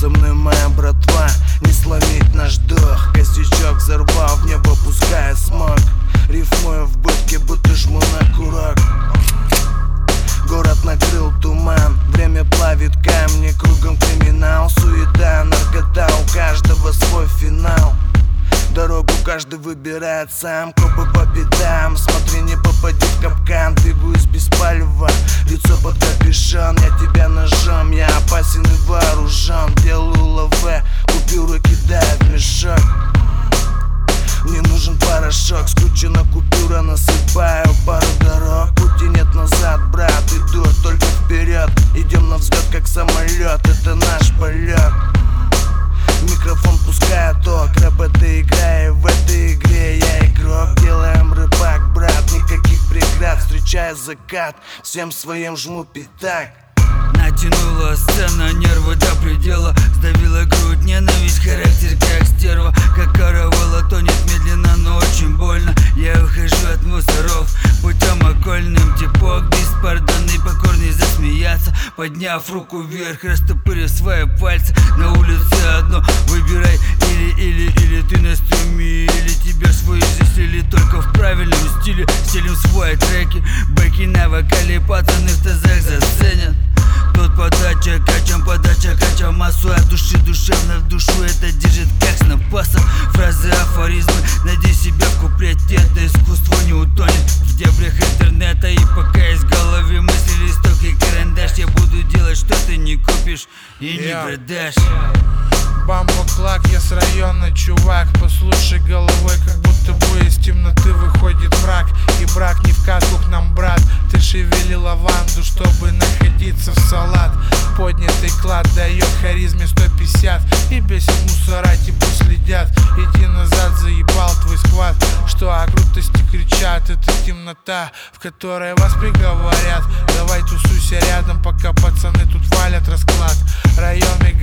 со мной моя братва, не сломить наш дух. Косячок взорвал, в небо пуская смог. Рифмую в будке, будто жму на курок. Город накрыл туман, время плавит камни. Кругом криминал, суета, наркота, у каждого свой финал. Дорогу каждый выбирает сам, копы по пятам. Смотри, не попади в капкан, двигаюсь без палева. Лицо под капюшон, я тебя ножом. Я опасен и вооружен, делаю лаве, купюры кидаю в мешок. Мне нужен порошок, скручена купюра, насыпаю пару дорог. Пути нет назад, брат, иду только вперед. Идем на взлет, как самолет, это наш полет. Микрофон пускает ток, рэп это игра, и в этой игре я игрок. Делаем рыбак, брат, никаких преград. Встречая закат, всем своим жму пятак. Натянула сцена, нервы до предела. Сдавила грудь, ненависть, характер как стерва. Как каравелла тонет медленно, но очень больно. Я ухожу от мусоров путем окольным. Типок беспардонный, покорный засмеяться. Подняв руку вверх, растопырив свои пальцы. На улице одно, выбирай или ты на стриме, или тебя свой жизнь, или только в правильном стиле. Стелим свои треки, бэки на вокале, пацаны в тазах заценят. Тут подача, кача массу от души, душевно в душу это держит как снопаса. Фразы, афоризмы, найди себя в куплете, это искусство не утонет в дебрях интернета. И пока есть в голове мысли, листок и карандаш, я буду делать, что ты не купишь и не продашь. Бамбоклак, я с района, чувак. Послушай головой, как будто бы из темноты выходит мрак. И брак не в катку к нам, брат. Ты шевели лаванду, чтобы находиться в салат. Поднятый клад дает харизме 150. И бесит мусора, типа следят. Иди назад, заебал твой схват. Что о крутости кричат, это темнота, в которой вас приговорят. Давай тусуйся рядом, пока пацаны тут валят расклад. Район